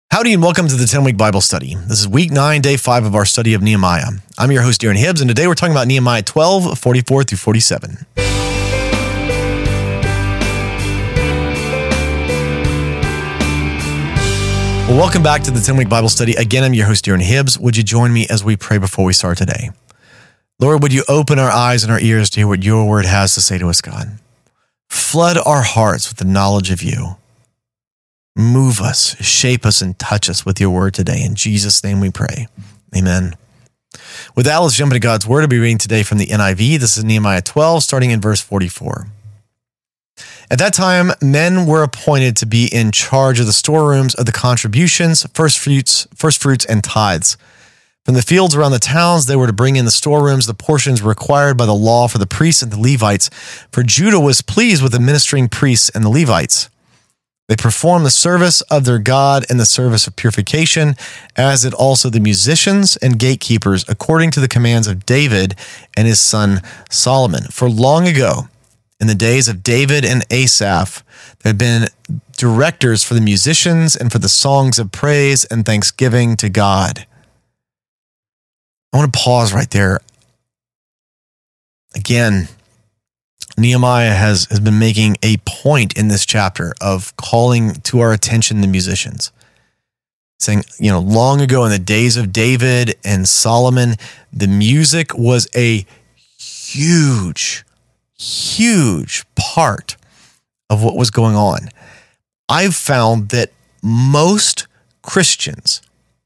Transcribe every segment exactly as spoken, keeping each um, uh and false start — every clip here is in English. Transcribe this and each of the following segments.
Howdy and welcome to the ten-week Bible study. This is week nine, day five of our study of Nehemiah. I'm your host, Darren Hibbs, and today we're talking about Nehemiah twelve, forty-four through forty-seven. Well, welcome back to the ten-week Bible study. Again, I'm your host, Darren Hibbs. Would you join me as we pray before we start today? Lord, would you open our eyes and our ears to hear what your word has to say to us, God? Flood our hearts with the knowledge of you. Move us, shape us, and touch us with your word today. In Jesus' name we pray. Amen. With that, let's jump into God's word. I'll be reading today from the N I V. This is Nehemiah twelve, starting in verse forty-four. At that time, men were appointed to be in charge of the storerooms of the contributions, first fruits, first fruits, and tithes. From the fields around the towns, they were to bring in the storerooms the portions required by the law for the priests and the Levites, for Judah was pleased with the ministering priests and the Levites. They performed the service of their God and the service of purification, as did also the musicians and gatekeepers, according to the commands of David and his son Solomon. For long ago, in the days of David and Asaph, there had been directors for the musicians and for the songs of praise and thanksgiving to God. I want to pause right there. Again, Nehemiah has, has been making a point in this chapter of calling to our attention the musicians. Saying, you know, long ago in the days of David and Solomon, the music was a huge, huge part of what was going on. I've found that most Christians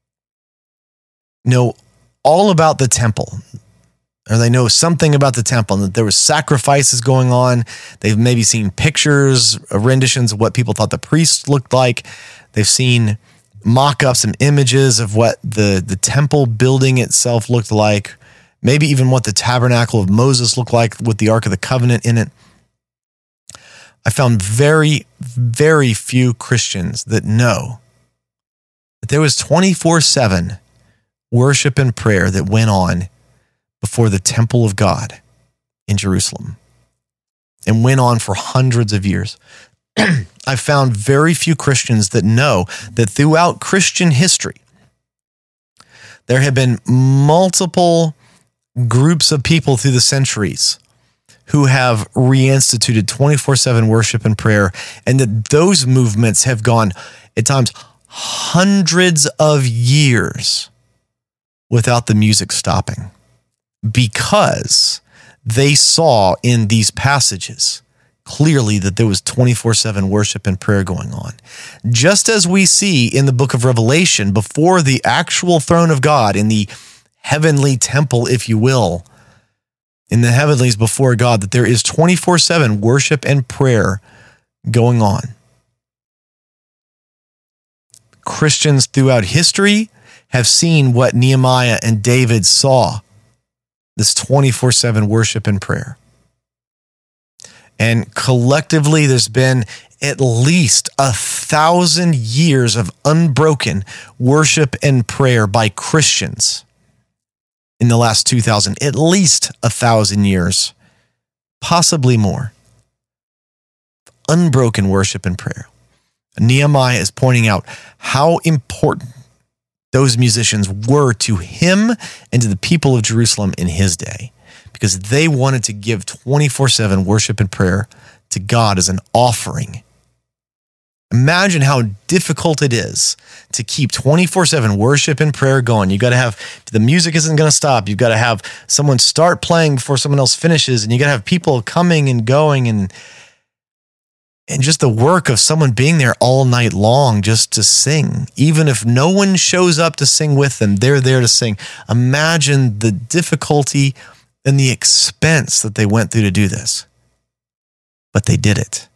know all about the temple, or they know something about the temple, and that there were sacrifices going on. They've maybe seen pictures, renditions of what people thought the priests looked like. They've seen mock-ups and images of what the, the temple building itself looked like, maybe even what the tabernacle of Moses looked like with the Ark of the Covenant in it. I found very, very few Christians that know that there was twenty-four seven worship and prayer that went on before the temple of God in Jerusalem and went on for hundreds of years. I've found very few Christians that know that throughout Christian history, there have been multiple groups of people through the centuries who have reinstituted twenty-four seven worship and prayer, and that those movements have gone at times hundreds of years without the music stopping, because they saw in these passages clearly that there was twenty-four seven worship and prayer going on. Just as we see in the book of Revelation, before the actual throne of God, in the heavenly temple, if you will, in the heavenlies before God, that there is twenty-four seven worship and prayer going on. Christians throughout history have seen what Nehemiah and David saw, this twenty-four seven worship and prayer. And collectively, there's been at least a thousand years of unbroken worship and prayer by Christians in the last two thousand, at least a thousand years, possibly more. Unbroken worship and prayer. Nehemiah is pointing out how important those musicians were to him and to the people of Jerusalem in his day, because they wanted to give twenty-four seven worship and prayer to God as an offering. Imagine how difficult it is to keep twenty-four seven worship and prayer going. You got to have, the music isn't going to stop. You've got to have someone start playing before someone else finishes, and you got to have people coming and going, and And just the work of someone being there all night long just to sing. Even if no one shows up to sing with them, they're there to sing. Imagine the difficulty and the expense that they went through to do this. But they did it.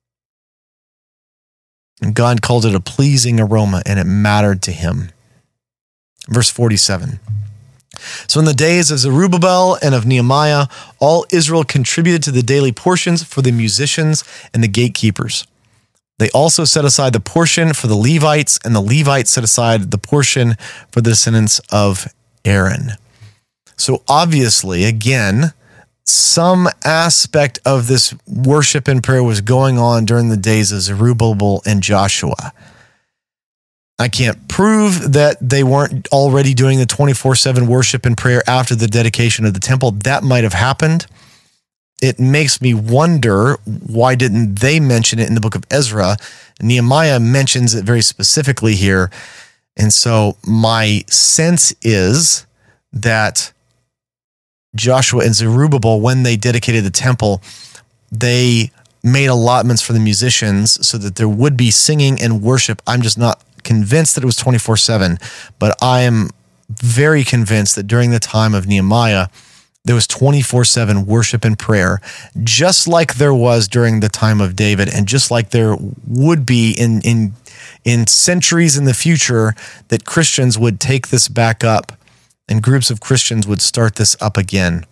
And God called it a pleasing aroma, and it mattered to him. Verse forty-seven. So in the days of Zerubbabel and of Nehemiah, all Israel contributed to the daily portions for the musicians and the gatekeepers. They also set aside the portion for the Levites, and the Levites set aside the portion for the descendants of Aaron. So obviously, again, some aspect of this worship and prayer was going on during the days of Zerubbabel and Joshua. I can't prove that they weren't already doing the twenty-four seven worship and prayer after the dedication of the temple. That might have happened. It makes me wonder, why didn't they mention it in the book of Ezra? Nehemiah mentions it very specifically here. And so my sense is that Joshua and Zerubbabel, when they dedicated the temple, they made allotments for the musicians so that there would be singing and worship. I'm just not convinced that it was twenty-four seven, but I am very convinced that during the time of Nehemiah, there was twenty-four seven worship and prayer, just like there was during the time of David, and just like there would be in in in centuries in the future, that Christians would take this back up and groups of Christians would start this up again.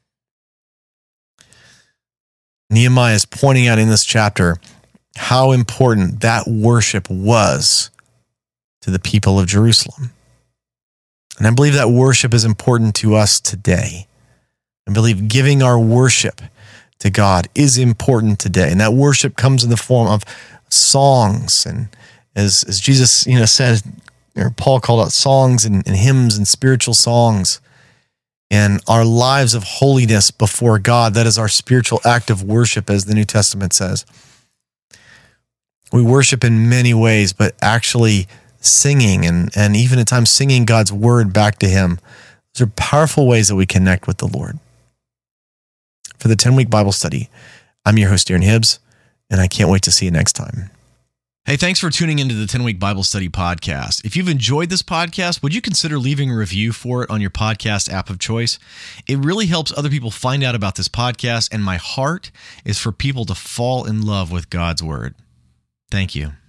Nehemiah is pointing out in this chapter how important that worship was to the people of Jerusalem. And I believe that worship is important to us today. I believe giving our worship to God is important today. And that worship comes in the form of songs. And as, as Jesus, you know, said, or Paul called out songs and, and hymns and spiritual songs, and our lives of holiness before God. That is our spiritual act of worship, as the New Testament says. We worship in many ways, but actually singing and, and even at times singing God's word back to him. Those are powerful ways that we connect with the Lord. For the ten-week Bible study, I'm your host, Aaron Hibbs, and I can't wait to see you next time. Hey, thanks for tuning into the ten-week Bible study podcast. If you've enjoyed this podcast, would you consider leaving a review for it on your podcast app of choice? It really helps other people find out about this podcast, and my heart is for people to fall in love with God's word. Thank you.